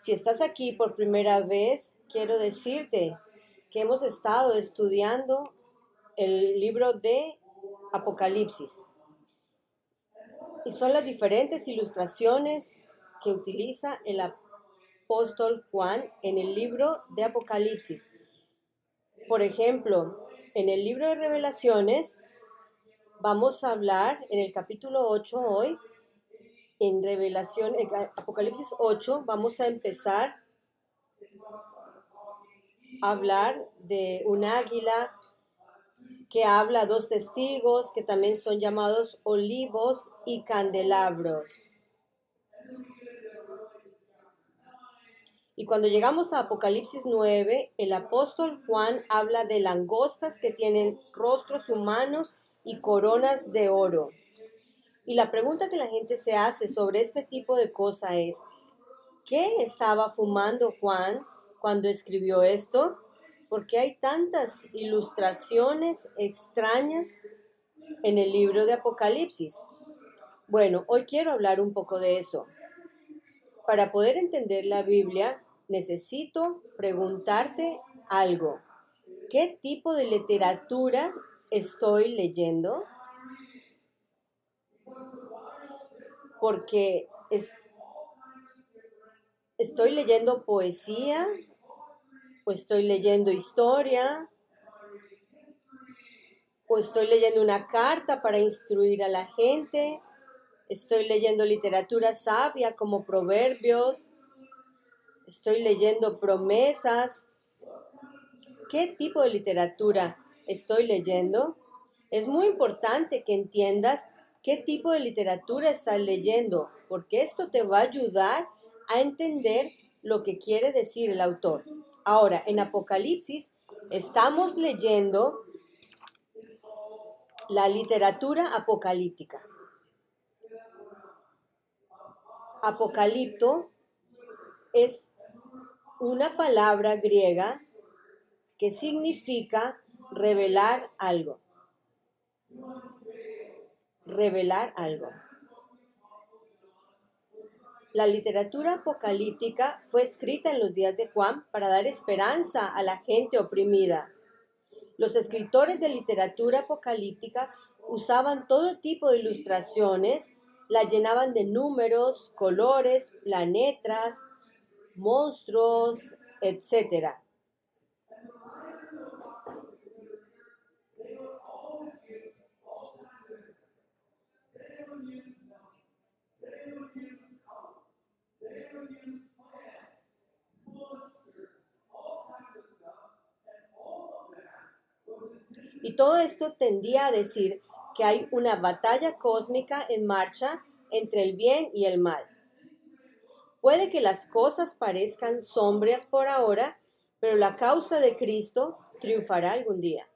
Si estás aquí por primera vez, quiero decirte que hemos estado estudiando el libro de Apocalipsis y son las diferentes ilustraciones que utiliza el apóstol Juan en el libro de Apocalipsis. Por ejemplo, en el libro de Revelaciones vamos a hablar en el capítulo 8 hoy, en Apocalipsis 8, vamos a empezar a hablar de un águila que habla a dos testigos que también son llamados olivos y candelabros. Y cuando llegamos a Apocalipsis 9, el apóstol Juan habla de langostas que tienen rostros humanos y coronas de oro. Y la pregunta que la gente se hace sobre este tipo de cosa es, ¿qué estaba fumando Juan cuando escribió esto? ¿Por qué hay tantas ilustraciones extrañas en el libro de Apocalipsis? Bueno, hoy quiero hablar un poco de eso. Para poder entender la Biblia, necesito preguntarte algo. ¿Qué tipo de literatura estoy leyendo? Porque estoy leyendo poesía, o estoy leyendo historia, o estoy leyendo una carta para instruir a la gente, estoy leyendo literatura sabia como proverbios, estoy leyendo promesas. ¿Qué tipo de literatura estoy leyendo? Es muy importante que entiendas qué tipo de literatura estás leyendo, porque esto te va a ayudar a entender lo que quiere decir el autor. Ahora, en Apocalipsis estamos leyendo la literatura apocalíptica. Apocalipto es una palabra griega que significa revelar algo. Revelar algo. La literatura apocalíptica fue escrita en los días de Juan para dar esperanza a la gente oprimida. Los escritores de literatura apocalíptica usaban todo tipo de ilustraciones, la llenaban de números, colores, planetas, monstruos, etc. Y todo esto tendía a decir que hay una batalla cósmica en marcha entre el bien y el mal. Puede que las cosas parezcan sombrías por ahora, pero la causa de Cristo triunfará algún día.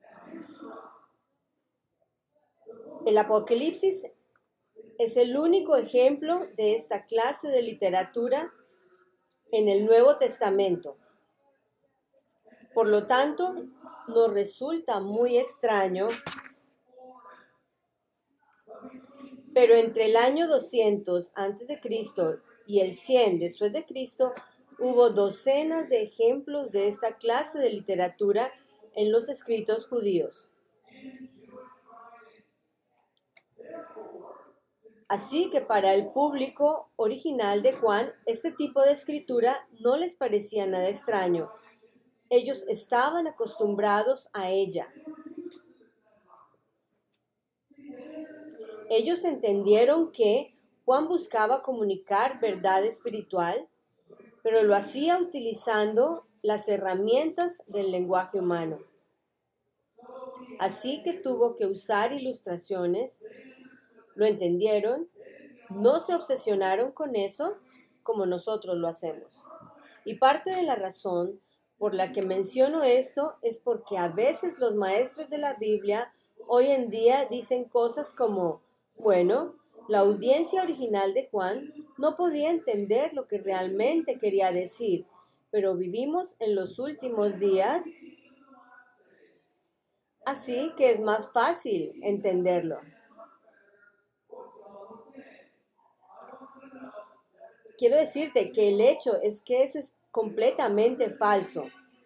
El Apocalipsis es el único ejemplo de esta clase de literatura en el Nuevo Testamento. Por lo tanto, nos resulta muy extraño, pero entre el año 200 a.C. y el 100 después de Cristo, hubo docenas de ejemplos de esta clase de literatura en los escritos judíos. Así que para el público original de Juan, este tipo de escritura no les parecía nada extraño. Ellos estaban acostumbrados a ella. Ellos entendieron que Juan buscaba comunicar verdad espiritual, pero lo hacía utilizando las herramientas del lenguaje humano. Así que tuvo que usar ilustraciones. ¿Lo entendieron? No se obsesionaron con eso como nosotros lo hacemos. Y parte de la razón por la que menciono esto es porque a veces los maestros de la Biblia hoy en día dicen cosas como, bueno, la audiencia original de Juan no podía entender lo que realmente quería decir, pero vivimos en los últimos días, así que es más fácil entenderlo. quiero decirte que el hecho es que eso es completamente falso.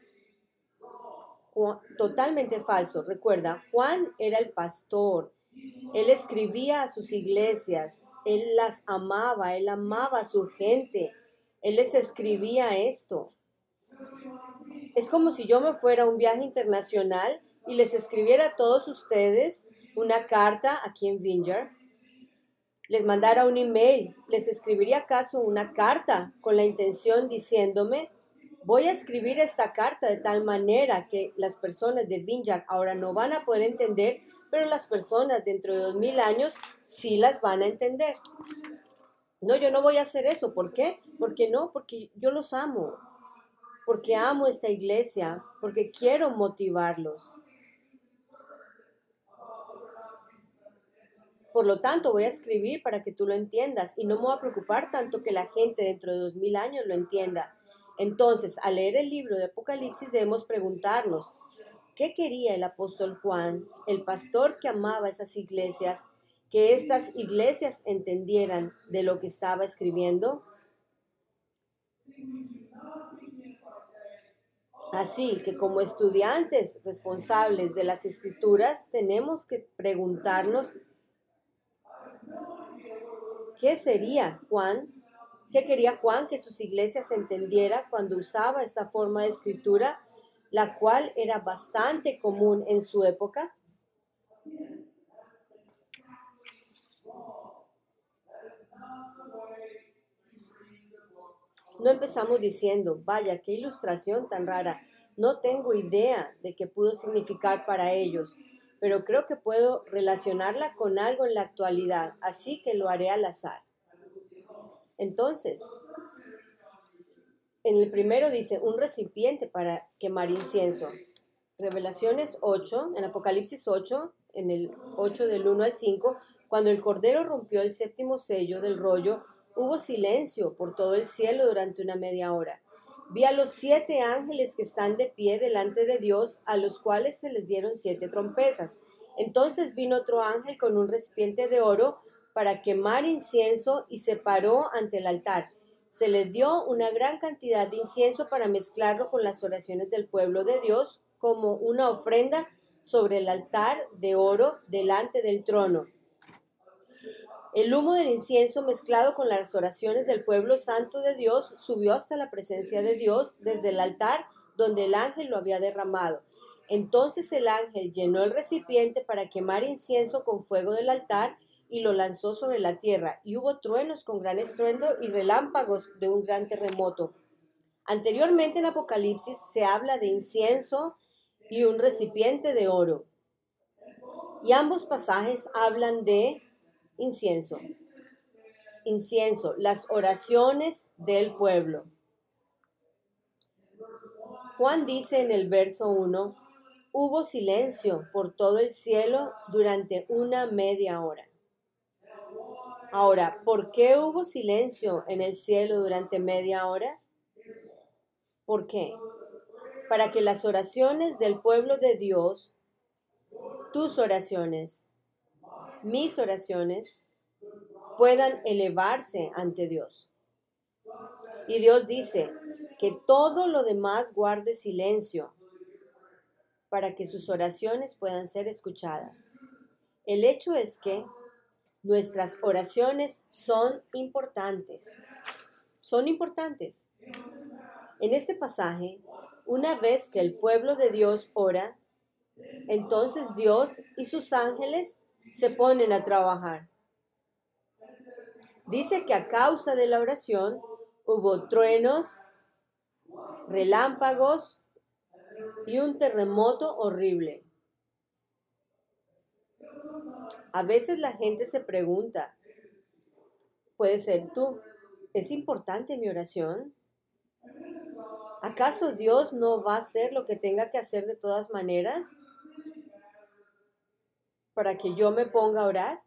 Totalmente falso. Recuerda, Juan era el pastor. Él escribía a sus iglesias. Él las amaba. Él amaba a su gente. Él les escribía esto. Es como si yo me fuera a un viaje internacional y les escribiera a todos ustedes una carta aquí en Vineyard. Les mandara un email. ¿Les escribiría acaso una carta con la intención diciéndome: voy a escribir esta carta de tal manera que las personas de Vineyard ahora no van a poder entender, pero las personas dentro de 2000 años sí las van a entender? No, yo no voy a hacer eso. ¿Por qué? Porque no, porque yo los amo, porque amo esta iglesia, porque quiero motivarlos. Por lo tanto, voy a escribir para que tú lo entiendas y no me voy a preocupar tanto que la gente dentro de 2000 años lo entienda. Entonces, al leer el libro de Apocalipsis debemos preguntarnos, ¿qué quería el apóstol Juan, el pastor que amaba esas iglesias, que estas iglesias entendieran de lo que estaba escribiendo? Así que como estudiantes responsables de las escrituras tenemos que preguntarnos, ¿qué sería Juan? ¿Qué quería Juan que sus iglesias entendiera cuando usaba esta forma de escritura, la cual era bastante común en su época? No empezamos diciendo, vaya, qué ilustración tan rara. No tengo idea de qué pudo significar para ellos, pero creo que puedo relacionarla con algo en la actualidad, así que lo haré al azar. Entonces, en el primero dice, un recipiente para quemar incienso. Revelaciones 8, en Apocalipsis 8, en el 8 del 1 al 5, cuando el Cordero rompió el séptimo sello del rollo, hubo silencio por todo el cielo durante una media hora. Vi a los 7 ángeles que están de pie delante de Dios, a los cuales se les dieron 7 trompetas. Entonces vino otro ángel con un recipiente de oro para quemar incienso y se paró ante el altar. Se les dio una gran cantidad de incienso para mezclarlo con las oraciones del pueblo de Dios como una ofrenda sobre el altar de oro delante del trono. El humo del incienso mezclado con las oraciones del pueblo santo de Dios subió hasta la presencia de Dios desde el altar donde el ángel lo había derramado. Entonces el ángel llenó el recipiente para quemar incienso con fuego del altar y lo lanzó sobre la tierra, y hubo truenos con gran estruendo y relámpagos de un gran terremoto. Anteriormente en Apocalipsis se habla de incienso y un recipiente de oro, y ambos pasajes hablan de incienso. Incienso, las oraciones del pueblo. Juan dice en el verso 1, hubo silencio por todo el cielo durante una media hora. Ahora, ¿por qué hubo silencio en el cielo durante media hora? ¿Por qué? Para que las oraciones del pueblo de Dios, tus oraciones, mis oraciones, puedan elevarse ante Dios. Y Dios dice que todo lo demás guarde silencio para que sus oraciones puedan ser escuchadas. El hecho es que nuestras oraciones son importantes. Son importantes. En este pasaje, una vez que el pueblo de Dios ora, entonces Dios y sus ángeles se ponen a trabajar. Dice que a causa de la oración hubo truenos, relámpagos y un terremoto horrible. A veces la gente se pregunta, puede ser tú, ¿es importante mi oración? ¿Acaso Dios no va a hacer lo que tenga que hacer de todas maneras para que yo me ponga a orar?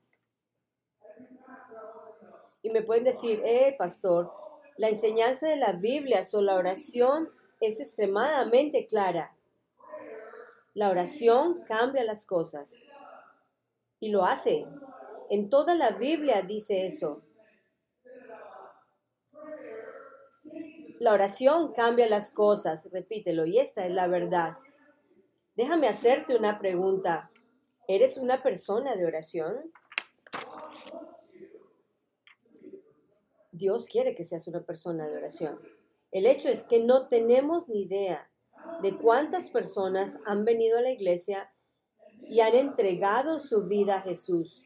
Y me pueden decir, pastor, la enseñanza de la Biblia sobre la oración es extremadamente clara. La oración cambia las cosas. Y lo hace. En toda la Biblia dice eso. La oración cambia las cosas, repítelo, y esta es la verdad. Déjame hacerte una pregunta. ¿Eres una persona de oración? Dios quiere que seas una persona de oración. El hecho es que no tenemos ni idea de cuántas personas han venido a la iglesia y han entregado su vida a Jesús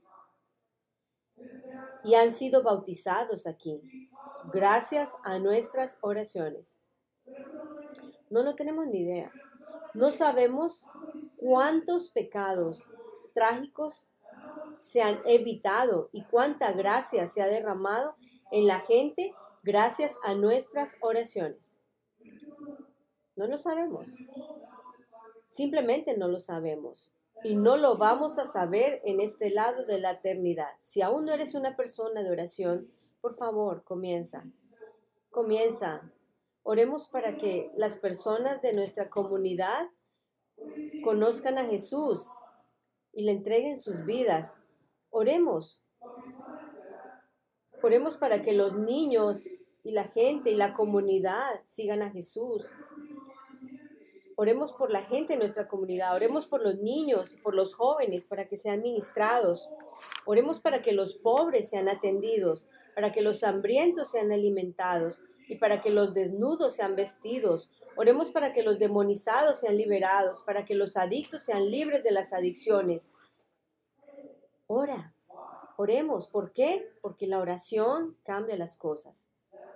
y han sido bautizados aquí, gracias a nuestras oraciones. No tenemos ni idea. No sabemos cuántos pecados trágicos se han evitado y cuánta gracia se ha derramado en la gente gracias a nuestras oraciones. No lo sabemos. Simplemente no lo sabemos. Y no lo vamos a saber en este lado de la eternidad. Si aún no eres una persona de oración, por favor, comienza. Comienza. Oremos para que las personas de nuestra comunidad conozcan a Jesús y le entreguen sus vidas. Oremos. Oremos para que los niños y la gente y la comunidad sigan a Jesús. Oremos por la gente de nuestra comunidad, oremos por los niños, por los jóvenes, para que sean ministrados. Oremos para que los pobres sean atendidos, para que los hambrientos sean alimentados y para que los desnudos sean vestidos. Oremos para que los demonizados sean liberados, para que los adictos sean libres de las adicciones. Oremos. ¿Por qué? Porque la oración cambia las cosas.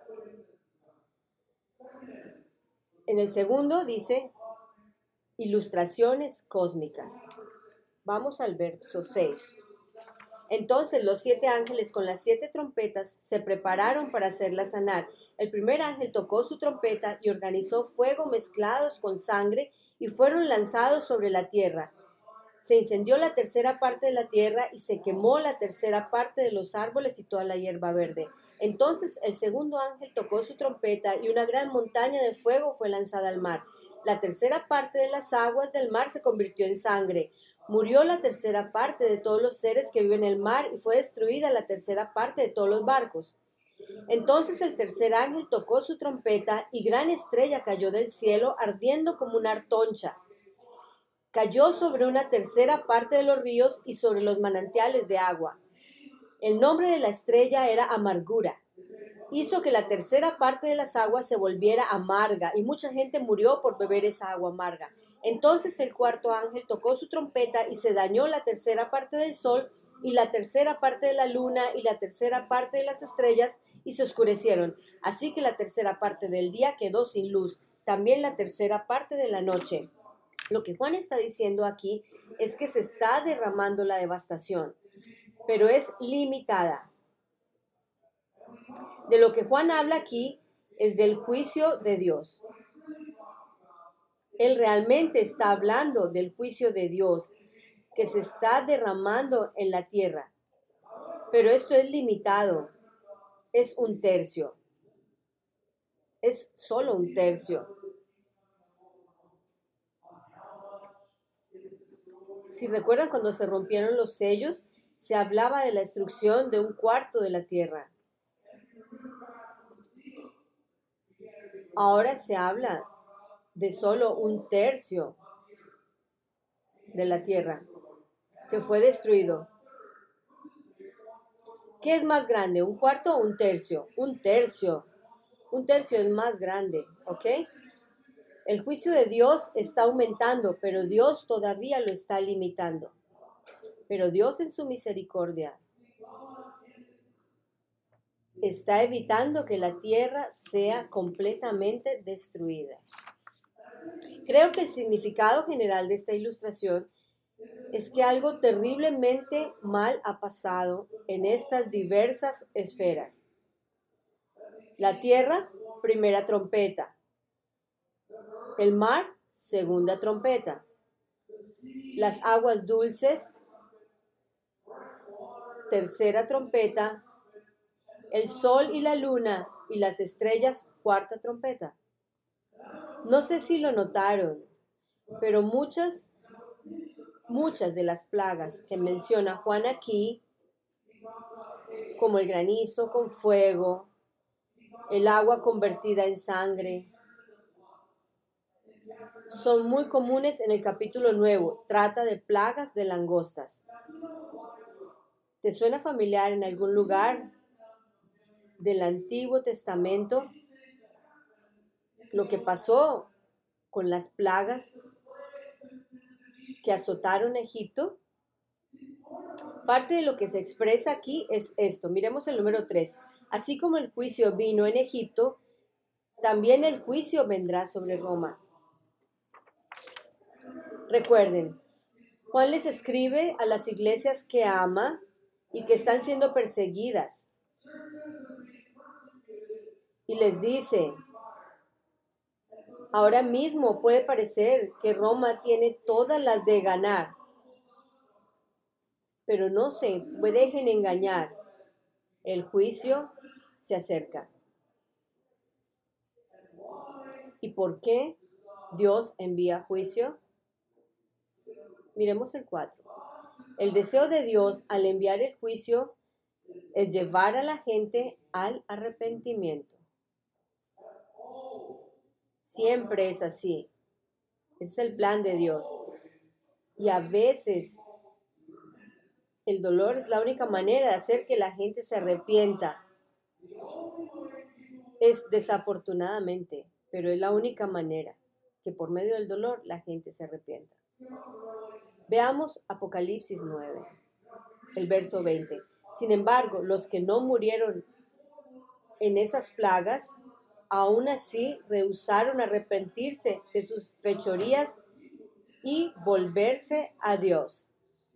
En el segundo dice, ilustraciones cósmicas. Vamos al verso 6. Entonces los 7 ángeles con las 7 trompetas se prepararon para hacerla sanar. El primer ángel tocó su trompeta y organizó fuego mezclados con sangre y fueron lanzados sobre la tierra. Se incendió la tercera parte de la tierra y se quemó la tercera parte de los árboles y toda la hierba verde. Entonces el segundo ángel tocó su trompeta y una gran montaña de fuego fue lanzada al mar. La tercera parte de las aguas del mar se convirtió en sangre. Murió la tercera parte de todos los seres que viven en el mar y fue destruida la tercera parte de todos los barcos. Entonces el tercer ángel tocó su trompeta y gran estrella cayó del cielo ardiendo como una antorcha. Cayó sobre una tercera parte de los ríos y sobre los manantiales de agua. El nombre de la estrella era Amargura. Hizo que la tercera parte de las aguas se volviera amarga y mucha gente murió por beber esa agua amarga. Entonces el cuarto ángel tocó su trompeta y se dañó la tercera parte del sol y la tercera parte de la luna y la tercera parte de las estrellas y se oscurecieron. Así que la tercera parte del día quedó sin luz, también la tercera parte de la noche. Lo que Juan está diciendo aquí es que se está derramando la devastación, pero es limitada. De lo que Juan habla aquí es del juicio de Dios. Él realmente está hablando del juicio de Dios que se está derramando en la tierra. Pero esto es limitado. Es un tercio. Es solo un tercio. Si recuerdan cuando se rompieron los sellos, se hablaba de la destrucción de un cuarto de la tierra. Ahora se habla de solo un tercio de la tierra que fue destruido. ¿Qué es más grande, un cuarto o un tercio? Un tercio. Un tercio es más grande, ¿ok? El juicio de Dios está aumentando, pero Dios todavía lo está limitando. Pero Dios en su misericordia está evitando que la tierra sea completamente destruida. Creo que el significado general de esta ilustración es que algo terriblemente mal ha pasado en estas diversas esferas. La tierra, primera trompeta. El mar, segunda trompeta. Las aguas dulces, tercera trompeta. El sol y la luna y las estrellas, cuarta trompeta. No sé si lo notaron, pero muchas de las plagas que menciona Juan aquí, como el granizo con fuego, el agua convertida en sangre. Son muy comunes en el capítulo nuevo. Trata de plagas de langostas. ¿Te suena familiar en algún lugar del Antiguo Testamento lo que pasó con las plagas que azotaron a Egipto? Parte de lo que se expresa aquí es esto. Miremos el número 3. Así como el juicio vino en Egipto, también el juicio vendrá sobre Roma. Recuerden, Juan les escribe a las iglesias que ama y que están siendo perseguidas. Y les dice, ahora mismo puede parecer que Roma tiene todas las de ganar, pero no se dejen engañar. El juicio se acerca. ¿Y por qué Dios envía juicio? Miremos el 4. El deseo de Dios al enviar el juicio es llevar a la gente al arrepentimiento. Siempre es así. Es el plan de Dios. Y a veces el dolor es la única manera de hacer que la gente se arrepienta. Es desafortunadamente, pero es la única manera que por medio del dolor la gente se arrepienta. Veamos Apocalipsis 9, el verso 20. Sin embargo, los que no murieron en esas plagas, aún así rehusaron arrepentirse de sus fechorías y volverse a Dios.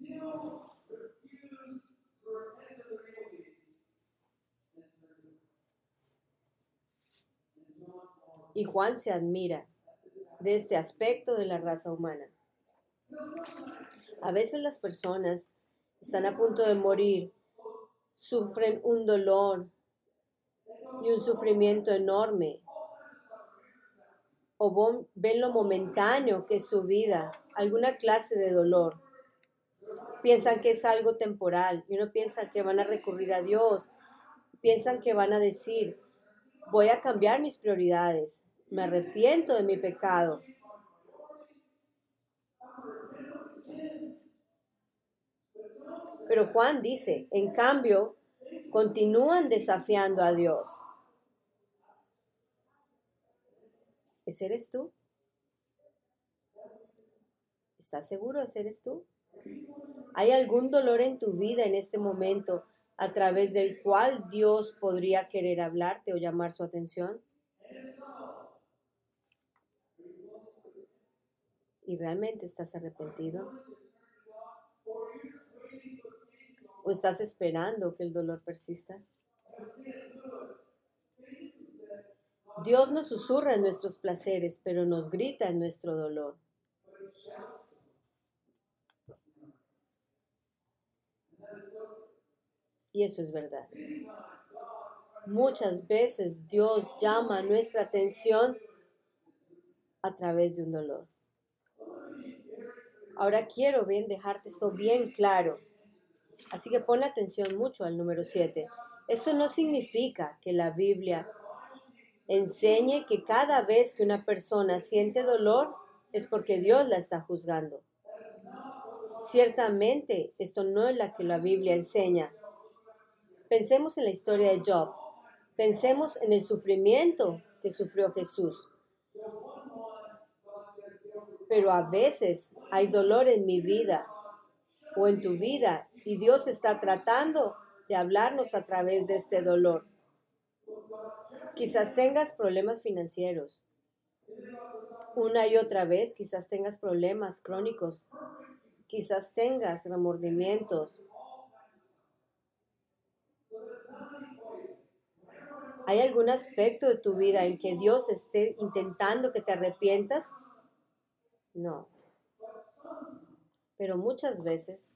Y Juan se admira de este aspecto de la raza humana. A veces las personas están a punto de morir, sufren un dolor y un sufrimiento enorme, o ven lo momentáneo que es su vida, alguna clase de dolor. Piensan que es algo temporal y uno piensa que van a recurrir a Dios, piensan que van a decir, voy a cambiar mis prioridades, me arrepiento de mi pecado. Pero Juan dice, en cambio, continúan desafiando a Dios. ¿Ese eres tú? ¿Estás seguro de ese eres tú? ¿Hay algún dolor en tu vida en este momento a través del cual Dios podría querer hablarte o llamar su atención? ¿Y realmente estás arrepentido? ¿O estás esperando que el dolor persista? Dios nos susurra en nuestros placeres, pero nos grita en nuestro dolor. Y eso es verdad. Muchas veces Dios llama nuestra atención a través de un dolor. Ahora quiero dejarte esto bien claro. Así que pon atención mucho al número 7. Esto no significa que la Biblia enseñe que cada vez que una persona siente dolor es porque Dios la está juzgando. Ciertamente, esto no es lo que la Biblia enseña. Pensemos en la historia de Job. Pensemos en el sufrimiento que sufrió Jesús. Pero a veces hay dolor en mi vida o en tu vida y Dios está tratando de hablarnos a través de este dolor. Quizás tengas problemas financieros. Una y otra vez, quizás tengas problemas crónicos. Quizás tengas remordimientos. ¿Hay algún aspecto de tu vida en que Dios esté intentando que te arrepientas? No. Pero muchas veces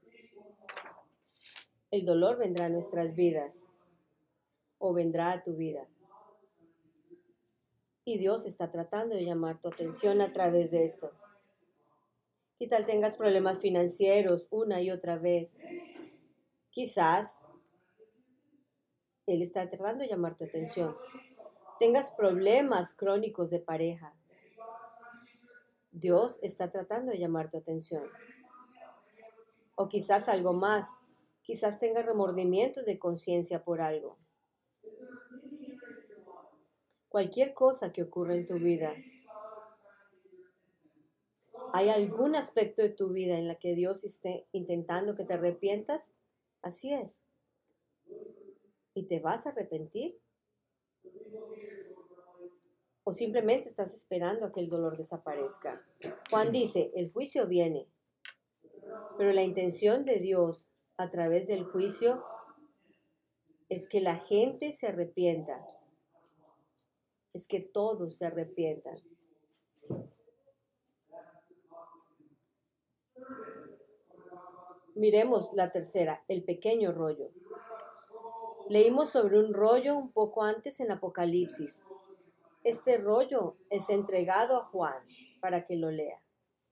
el dolor vendrá a nuestras vidas o vendrá a tu vida. Y Dios está tratando de llamar tu atención a través de esto. ¿Qué tal tengas problemas financieros una y otra vez? Quizás Él está tratando de llamar tu atención. Tengas problemas crónicos de pareja. Dios está tratando de llamar tu atención. O quizás algo más. Quizás tengas remordimientos de conciencia por algo. Cualquier cosa que ocurra en tu vida. ¿Hay algún aspecto de tu vida en la que Dios esté intentando que te arrepientas? Así es. ¿Y te vas a arrepentir? ¿O simplemente estás esperando a que el dolor desaparezca? Juan dice, el juicio viene, pero la intención de Dios a través del juicio es que la gente se arrepienta, es que todos se arrepientan. Miremos la tercera, el pequeño rollo. Leímos sobre un rollo un poco antes en Apocalipsis. Este rollo es entregado a Juan para que lo lea.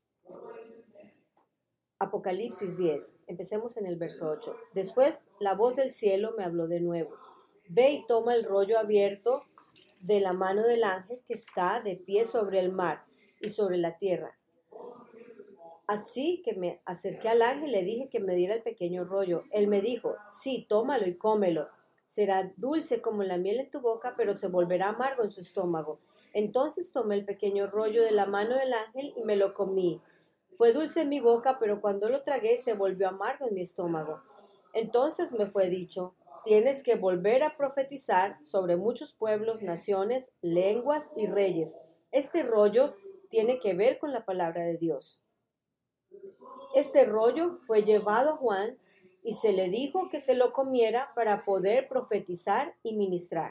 Apocalipsis 10, empecemos en el verso 8. Después la voz del cielo me habló de nuevo. Ve y toma el rollo abierto de la mano del ángel que está de pie sobre el mar y sobre la tierra. Así que me acerqué al ángel y le dije que me diera el pequeño rollo. Él me dijo, sí, tómalo y cómelo. Será dulce como la miel en tu boca, pero se volverá amargo en su estómago. Entonces tomé el pequeño rollo de la mano del ángel y me lo comí. Fue dulce en mi boca, pero cuando lo tragué se volvió amargo en mi estómago. Entonces me fue dicho, tienes que volver a profetizar sobre muchos pueblos, naciones, lenguas y reyes. Este rollo tiene que ver con la palabra de Dios. Este rollo fue llevado a Juan y se le dijo que se lo comiera para poder profetizar y ministrar.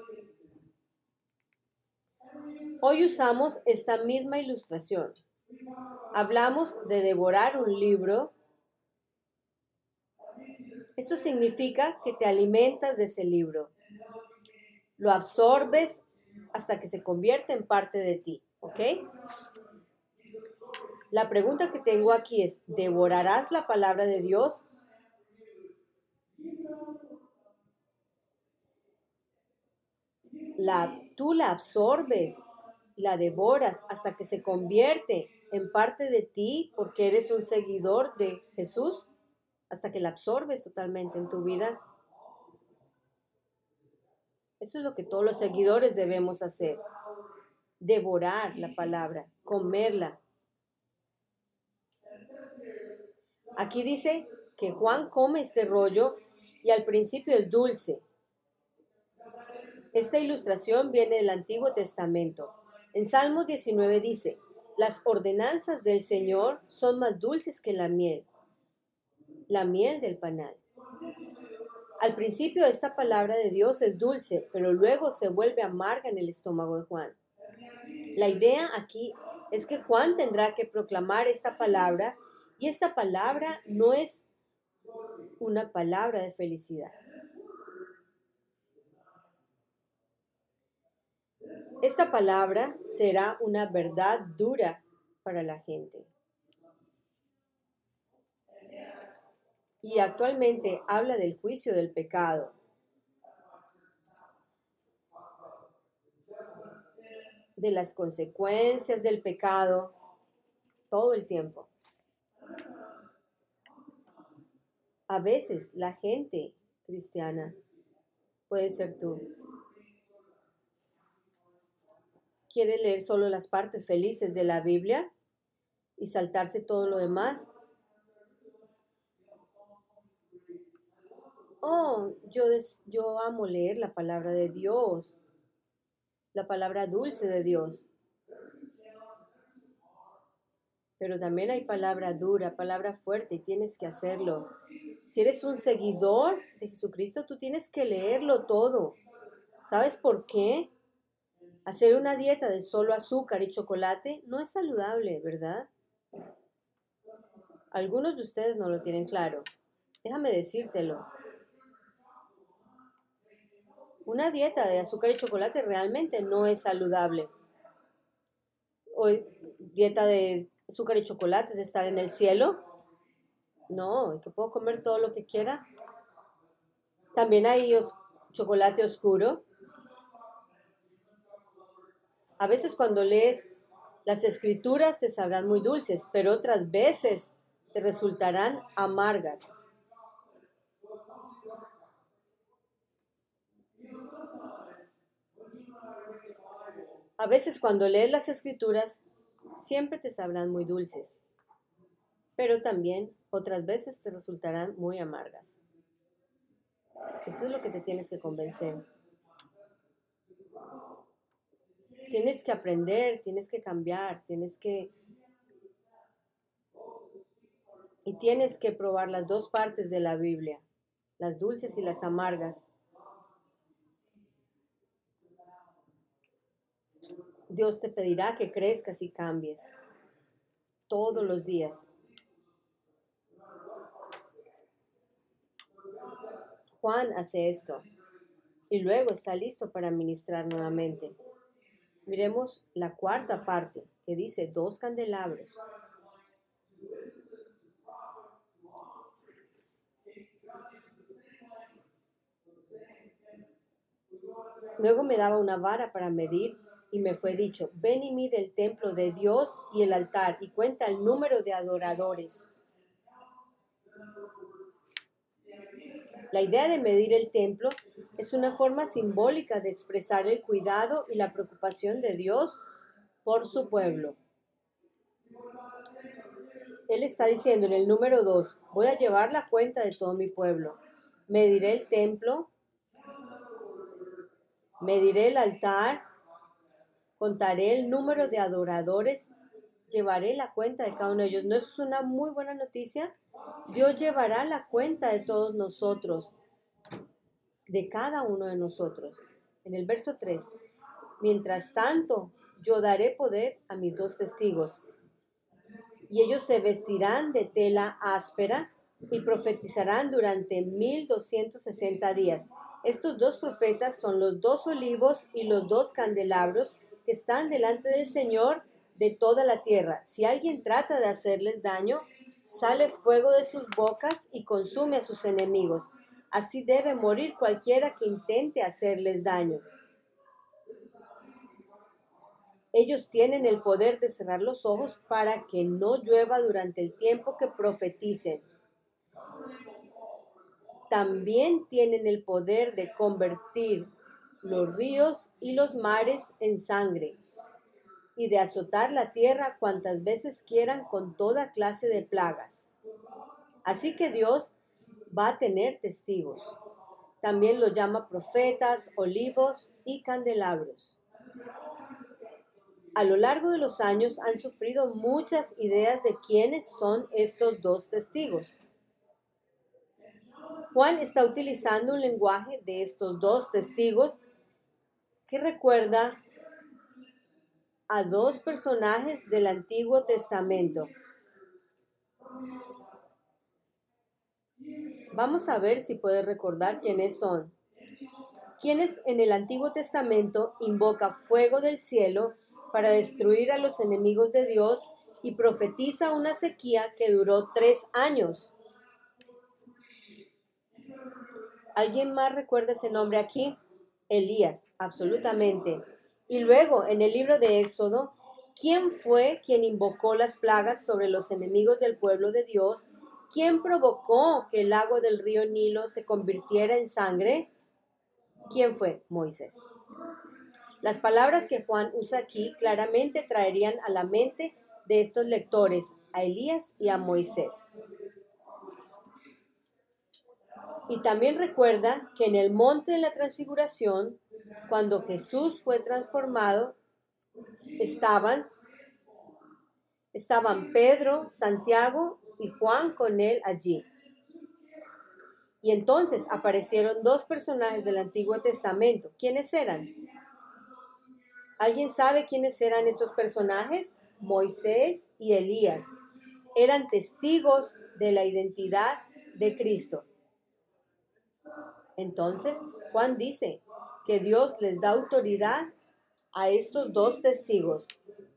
Hoy usamos esta misma ilustración. Hablamos de devorar un libro. Esto significa que te alimentas de ese libro. Lo absorbes hasta que se convierte en parte de ti, ¿ok? La pregunta que tengo aquí es, ¿devorarás la palabra de Dios? Tú la absorbes, la devoras hasta que se convierte en parte de ti porque eres un seguidor de Jesús, hasta que la absorbes totalmente en tu vida. Eso es lo que todos los seguidores debemos hacer, devorar la palabra, comerla. Aquí dice que Juan come este rollo y al principio es dulce. Esta ilustración viene del Antiguo Testamento. En Salmos 19 dice, las ordenanzas del Señor son más dulces que la miel del panal. Al principio esta palabra de Dios es dulce, pero luego se vuelve amarga en el estómago de Juan. La idea aquí es que Juan tendrá que proclamar esta palabra y esta palabra no es una palabra de felicidad. Esta palabra será una verdad dura para la gente. Y actualmente habla del juicio del pecado. De las consecuencias del pecado todo el tiempo. A veces la gente cristiana, puede ser tú, quiere leer solo las partes felices de la Biblia y saltarse todo lo demás. Oh, yo amo leer la palabra de Dios, la palabra dulce de Dios. Pero también hay palabra dura, palabra fuerte y tienes que hacerlo. Si eres un seguidor de Jesucristo, tú tienes que leerlo todo. ¿Sabes por qué? Hacer una dieta de solo azúcar y chocolate no es saludable, ¿verdad? Algunos de ustedes no lo tienen claro. Déjame decírtelo. Una dieta de azúcar y chocolate realmente no es saludable. O dieta de azúcar y chocolate es estar en el cielo. No, que puedo comer todo lo que quiera. También hay chocolate oscuro. A veces cuando lees las escrituras te sabrán muy dulces, pero otras veces te resultarán amargas. A veces cuando lees las escrituras siempre te sabrán muy dulces, pero también otras veces te resultarán muy amargas. Eso es lo que te tienes que convencer. Tienes que aprender, tienes que cambiar, y tienes que probar las dos partes de la Biblia, las dulces y las amargas. Dios te pedirá que crezcas y cambies todos los días. Juan hace esto y luego está listo para ministrar nuevamente. Miremos la cuarta parte que dice 2 candelabros. Luego me daba una vara para medir y me fue dicho, ven y mide el templo de Dios y el altar y cuenta el número de adoradores. La idea de medir el templo es una forma simbólica de expresar el cuidado y la preocupación de Dios por su pueblo. Él está diciendo en el número 2, voy a llevar la cuenta de todo mi pueblo. Mediré el templo, mediré el altar, contaré el número de adoradores, llevaré la cuenta de cada uno de ellos. ¿No es una muy buena noticia? Dios llevará la cuenta de todos nosotros, de cada uno de nosotros. En el verso 3, mientras tanto, yo daré poder a mis 2 testigos, y ellos se vestirán de tela áspera y profetizarán durante 1260 días. Estos 2 profetas son los 2 olivos y los 2 candelabros que están delante del Señor de toda la tierra. Si alguien trata de hacerles daño, sale fuego de sus bocas y consume a sus enemigos. Así debe morir cualquiera que intente hacerles daño. Ellos tienen el poder de cerrar los ojos para que no llueva durante el tiempo que profeticen. También tienen el poder de convertir los ríos y los mares en sangre y de azotar la tierra cuantas veces quieran con toda clase de plagas. Así que Dios va a tener testigos. También los llama profetas, olivos y candelabros. A lo largo de los años han sufrido muchas ideas de quiénes son estos 2 testigos. Juan está utilizando un lenguaje de estos 2 testigos que recuerda a 2 personajes del Antiguo Testamento. Vamos a ver si puedes recordar quiénes son. Quienes en el Antiguo Testamento invoca fuego del cielo para destruir a los enemigos de Dios y profetiza una sequía que duró 3 años. ¿Alguien más recuerda ese nombre aquí? Elías, absolutamente. Y luego, en el libro de Éxodo, ¿quién fue quien invocó las plagas sobre los enemigos del pueblo de Dios? ¿Quién provocó que el agua del río Nilo se convirtiera en sangre? ¿Quién fue? Moisés. Las palabras que Juan usa aquí claramente traerían a la mente de estos lectores a Elías y a Moisés. Y también recuerda que en el monte de la transfiguración, cuando Jesús fue transformado, estaban Pedro, Santiago y Juan con él allí. Y entonces aparecieron 2 personajes del Antiguo Testamento. ¿Quiénes eran? ¿Alguien sabe quiénes eran estos personajes? Moisés y Elías. Eran testigos de la identidad de Cristo. Entonces, Juan dice que Dios les da autoridad a estos 2 testigos.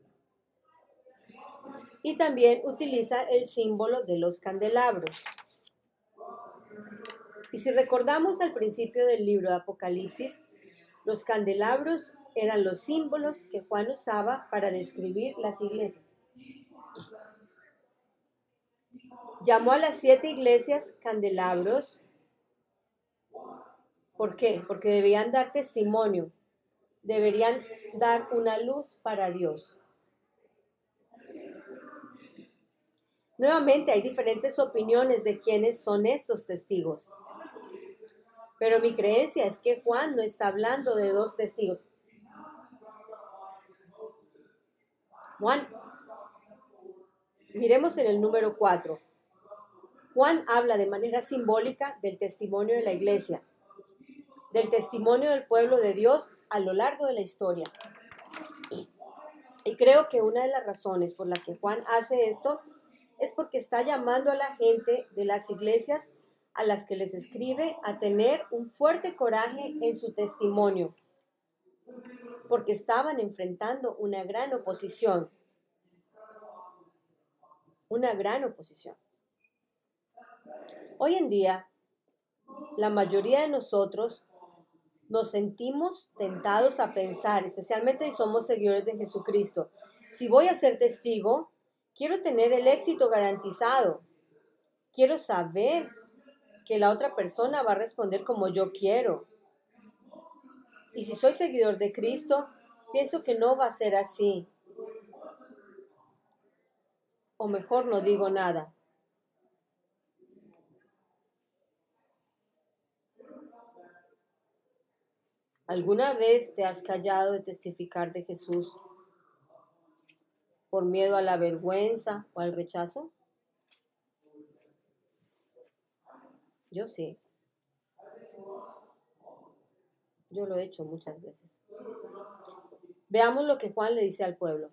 Y también utiliza el símbolo de los candelabros. Y si recordamos al principio del libro de Apocalipsis, los candelabros eran los símbolos que Juan usaba para describir las iglesias. Llamó a las 7 iglesias candelabros. ¿Por qué? Porque debían dar testimonio, deberían dar una luz para Dios. Nuevamente hay diferentes opiniones de quiénes son estos testigos. Pero mi creencia es que Juan no está hablando de 2 testigos. Juan, miremos en el número 4. Juan habla de manera simbólica del testimonio de la iglesia, del testimonio del pueblo de Dios a lo largo de la historia. Y creo que una de las razones por la que Juan hace esto es porque está llamando a la gente de las iglesias a las que les escribe a tener un fuerte coraje en su testimonio, porque estaban enfrentando una gran oposición. Una gran oposición. Hoy en día, la mayoría de nosotros nos sentimos tentados a pensar, especialmente si somos seguidores de Jesucristo, si voy a ser testigo, quiero tener el éxito garantizado. Quiero saber que la otra persona va a responder como yo quiero. Y si soy seguidor de Cristo, pienso que no va a ser así. O mejor, no digo nada. ¿Alguna vez te has callado de testificar de Jesús por miedo a la vergüenza o al rechazo? Yo sí. Yo lo he hecho muchas veces. Veamos lo que Juan le dice al pueblo,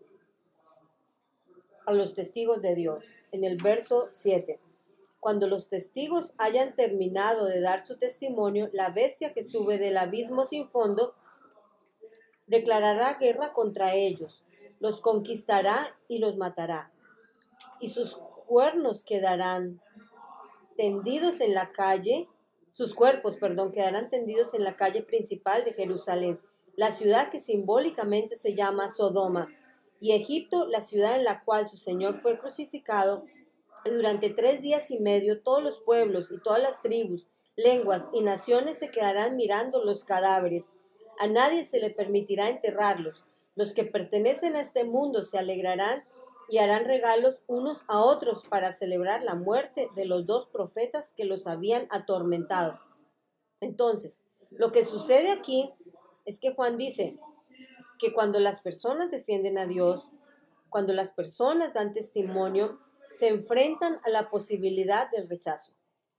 a los testigos de Dios, en el verso 7. Cuando los testigos hayan terminado de dar su testimonio, la bestia que sube del abismo sin fondo declarará guerra contra ellos, los conquistará y los matará, y sus cuernos quedarán tendidos en la calle, sus cuerpos, quedarán tendidos en la calle principal de Jerusalén, la ciudad que simbólicamente se llama Sodoma, y Egipto, la ciudad en la cual su Señor fue crucificado. Y durante 3 días y medio todos los pueblos y todas las tribus, lenguas y naciones se quedarán mirando los cadáveres. A nadie se le permitirá enterrarlos. Los que pertenecen a este mundo se alegrarán y harán regalos unos a otros para celebrar la muerte de los 2 profetas que los habían atormentado. Entonces, lo que sucede aquí es que Juan dice que cuando las personas defienden a Dios, cuando las personas dan testimonio, se enfrentan a la posibilidad del rechazo.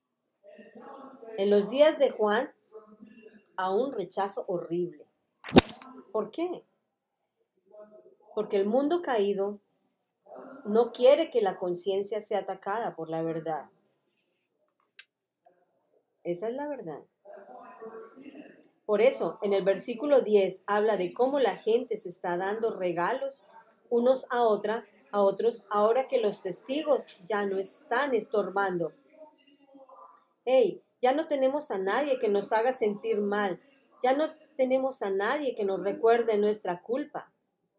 En los días de Juan, a un rechazo horrible. ¿Por qué? Porque el mundo caído no quiere que la conciencia sea atacada por la verdad. Esa es la verdad. Por eso, en el versículo 10 habla de cómo la gente se está dando regalos unos a otros, ahora que los testigos ya no están estorbando. Hey, ya no tenemos a nadie que nos haga sentir mal. Ya no tenemos a nadie que nos recuerde nuestra culpa.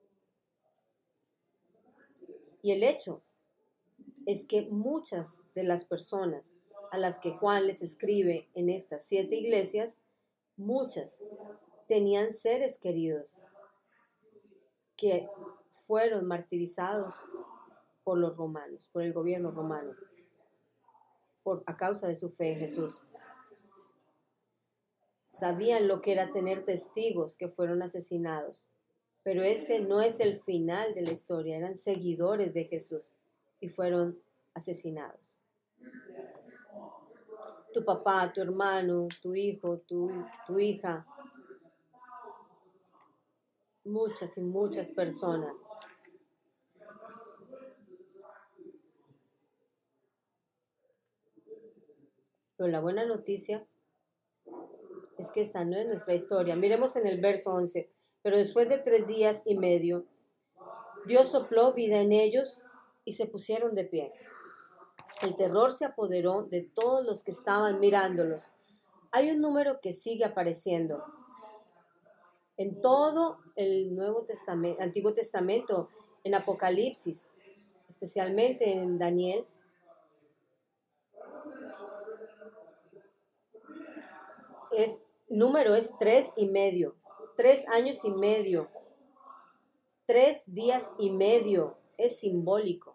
Y el hecho es que muchas de las personas a las que Juan les escribe en estas 7 iglesias, muchas tenían seres queridos que fueron martirizados por los romanos, por el gobierno romano, a causa de su fe en Jesús. Sabían lo que era tener testigos que fueron asesinados, pero ese no es el final de la historia. Eran seguidores de Jesús y fueron asesinados. Tu papá, tu hermano, tu hijo, tu hija, muchas y muchas personas. Pero la buena noticia es que esta no es nuestra historia. Miremos en el verso 11. Pero después de 3 días y medio, Dios sopló vida en ellos y se pusieron de pie. El terror se apoderó de todos los que estaban mirándolos. Hay un número que sigue apareciendo en todo el Antiguo Testamento, en Apocalipsis, especialmente en Daniel. Número es 3 y medio, 3 años y medio, 3 días y medio, es simbólico.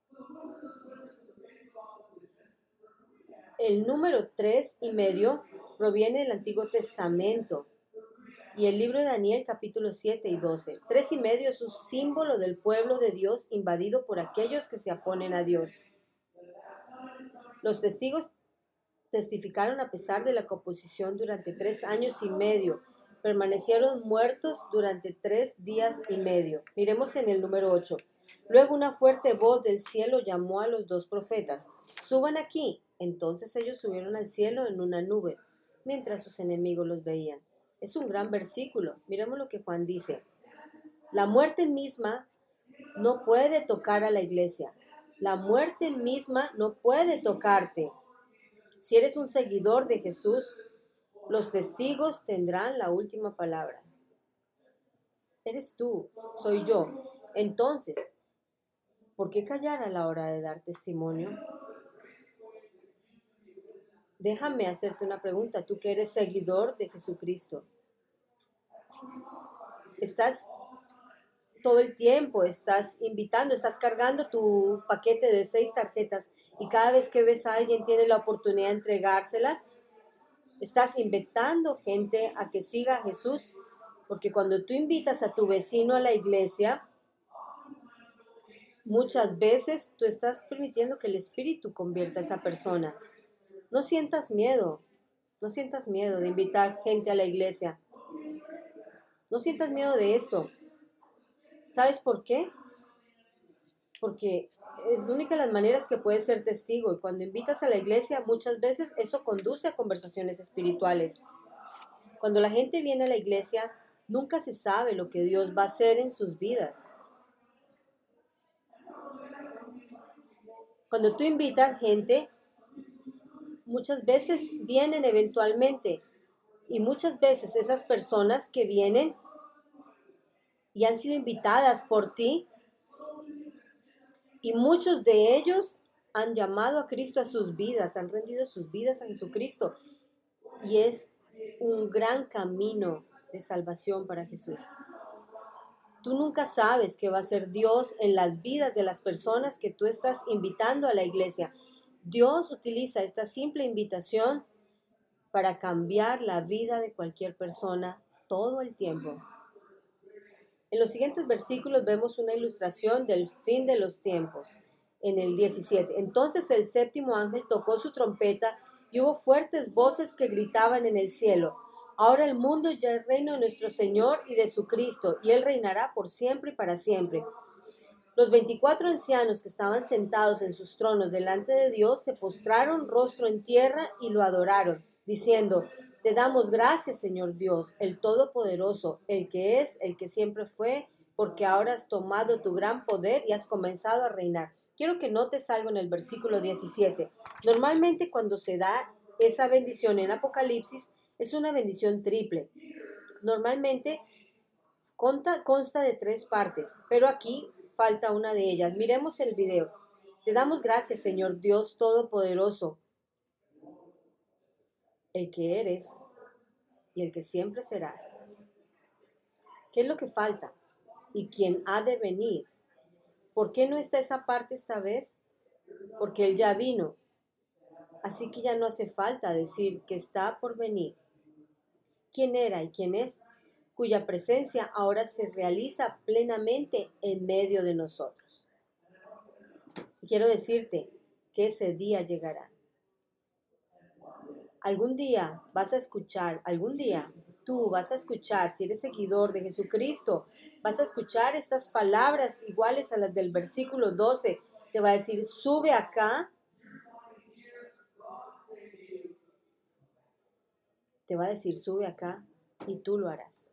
El número 3 y medio proviene del Antiguo Testamento y el libro de Daniel capítulo 7 y 12. 3 y medio es un símbolo del pueblo de Dios invadido por aquellos que se oponen a Dios. Los testigos testificaron a pesar de la composición durante 3 años y medio. Permanecieron muertos durante 3 días y medio. Miremos en el número 8. Luego una fuerte voz del cielo llamó a los dos profetas. Suban aquí. Entonces ellos subieron al cielo en una nube, mientras sus enemigos los veían. Es un gran versículo. Miremos lo que Juan dice. La muerte misma no puede tocar a la iglesia. La muerte misma no puede tocarte. Si eres un seguidor de Jesús, los testigos tendrán la última palabra. Eres tú, soy yo. Entonces, ¿por qué callar a la hora de dar testimonio? Déjame hacerte una pregunta, tú que eres seguidor de Jesucristo. Estás todo el tiempo, estás invitando, estás cargando tu paquete de 6 tarjetas y cada vez que ves a alguien tiene la oportunidad de entregársela. Estás invitando gente a que siga a Jesús, porque cuando tú invitas a tu vecino a la iglesia, muchas veces tú estás permitiendo que el Espíritu convierta a esa persona. No sientas miedo, no sientas miedo de invitar gente a la iglesia. No sientas miedo de esto. ¿Sabes por qué? Porque es la única de las maneras que puedes ser testigo. Y cuando invitas a la iglesia, muchas veces eso conduce a conversaciones espirituales. Cuando la gente viene a la iglesia, nunca se sabe lo que Dios va a hacer en sus vidas. Cuando tú invitas gente, muchas veces vienen eventualmente. Y muchas veces esas personas que vienen y han sido invitadas por ti, y muchos de ellos han llamado a Cristo a sus vidas, han rendido sus vidas a Jesucristo. Y es un gran camino de salvación para Jesús. Tú nunca sabes qué va a hacer Dios en las vidas de las personas que tú estás invitando a la iglesia. Dios utiliza esta simple invitación para cambiar la vida de cualquier persona todo el tiempo. En los siguientes versículos vemos una ilustración del fin de los tiempos. En el 17. Entonces el séptimo ángel tocó su trompeta y hubo fuertes voces que gritaban en el cielo. Ahora el mundo ya es reino de nuestro Señor y de su Cristo, y Él reinará por siempre y para siempre. Los 24 ancianos que estaban sentados en sus tronos delante de Dios se postraron rostro en tierra y lo adoraron, diciendo: Te damos gracias, Señor Dios, el Todopoderoso, el que es, el que siempre fue, porque ahora has tomado tu gran poder y has comenzado a reinar. Quiero que notes algo en el versículo 17. Normalmente cuando se da esa bendición en Apocalipsis es una bendición triple. Normalmente consta de 3 partes, pero aquí falta una de ellas. Miremos el video. Te damos gracias, Señor Dios Todopoderoso, el que eres y el que siempre serás. ¿Qué es lo que falta? ¿Y quién ha de venir? ¿Por qué no está esa parte esta vez? Porque Él ya vino. Así que ya no hace falta decir que está por venir. ¿Quién era y quién es? Cuya presencia ahora se realiza plenamente en medio de nosotros. Quiero decirte que ese día llegará. Algún día vas a escuchar, algún día tú vas a escuchar, si eres seguidor de Jesucristo, vas a escuchar estas palabras iguales a las del versículo 12. Te va a decir: sube acá. Te va a decir: sube acá, y tú lo harás.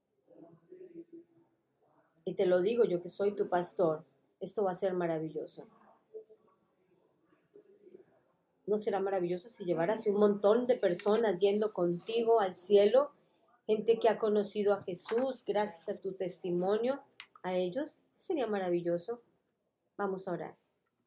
Y te lo digo yo que soy tu pastor, esto va a ser maravilloso. ¿No será maravilloso si llevaras un montón de personas yendo contigo al cielo? Gente que ha conocido a Jesús gracias a tu testimonio a ellos. Sería maravilloso. Vamos a orar.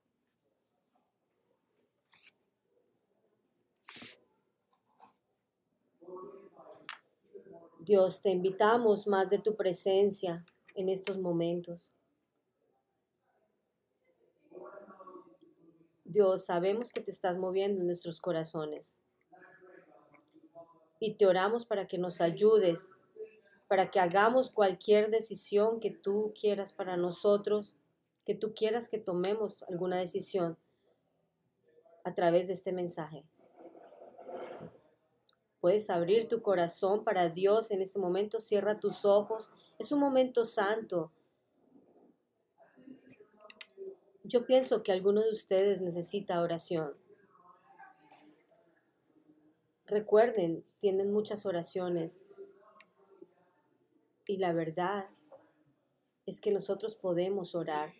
Dios, te invitamos más de tu presencia en estos momentos. Dios, sabemos que te estás moviendo en nuestros corazones y te oramos para que nos ayudes, para que hagamos cualquier decisión que tú quieras para nosotros, que tú quieras que tomemos alguna decisión a través de este mensaje. Puedes abrir tu corazón para Dios en este momento, cierra tus ojos, es un momento santo. Yo pienso que alguno de ustedes necesita oración. Recuerden, tienen muchas oraciones y la verdad es que nosotros podemos orar.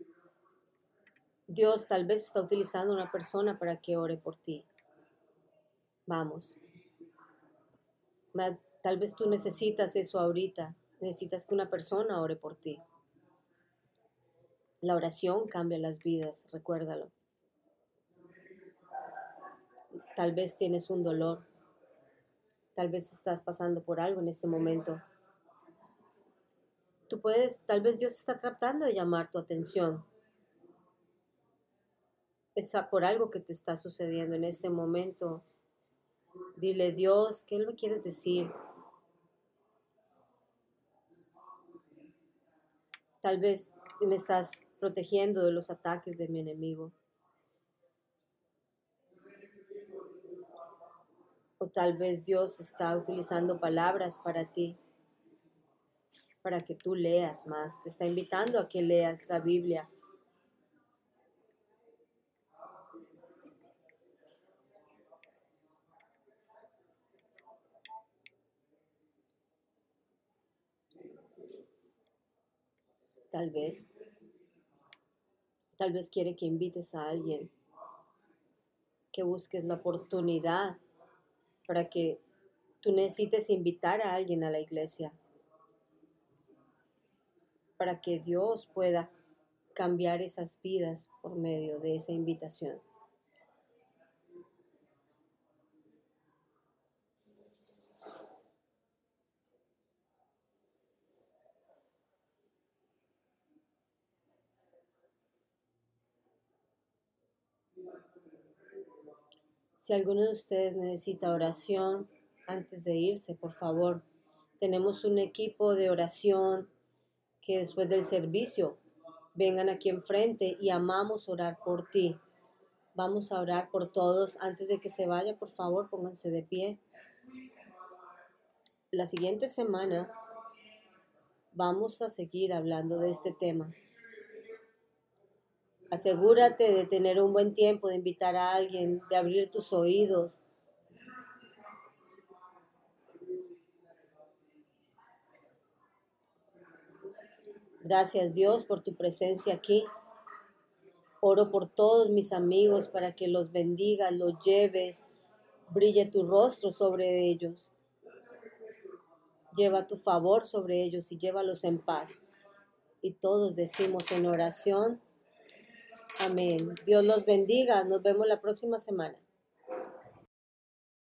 Dios tal vez está utilizando una persona para que ore por ti. Vamos. Tal vez tú necesitas eso ahorita. Necesitas que una persona ore por ti. La oración cambia las vidas, recuérdalo. Tal vez tienes un dolor. Tal vez estás pasando por algo en este momento. Tal vez Dios está tratando de llamar tu atención. Es por algo que te está sucediendo en este momento. Dile, Dios, ¿qué me quieres decir? Tal vez me estás protegiendo de los ataques de mi enemigo. O tal vez Dios está utilizando palabras para ti, para que tú leas más. Te está invitando a que leas la Biblia. Tal vez quiere que invites a alguien, que busques la oportunidad para que tú necesites invitar a alguien a la iglesia, para que Dios pueda cambiar esas vidas por medio de esa invitación. Si alguno de ustedes necesita oración antes de irse, por favor, tenemos un equipo de oración que después del servicio vengan aquí enfrente y amamos orar por ti. Vamos a orar por todos. Antes de que se vaya, por favor, pónganse de pie. La siguiente semana vamos a seguir hablando de este tema. Asegúrate de tener un buen tiempo, de invitar a alguien, de abrir tus oídos. Gracias, Dios, por tu presencia aquí. Oro por todos mis amigos para que los bendigas, los lleves, brille tu rostro sobre ellos. Lleva tu favor sobre ellos y llévalos en paz. Y todos decimos en oración, amén. Dios los bendiga. Nos vemos la próxima semana.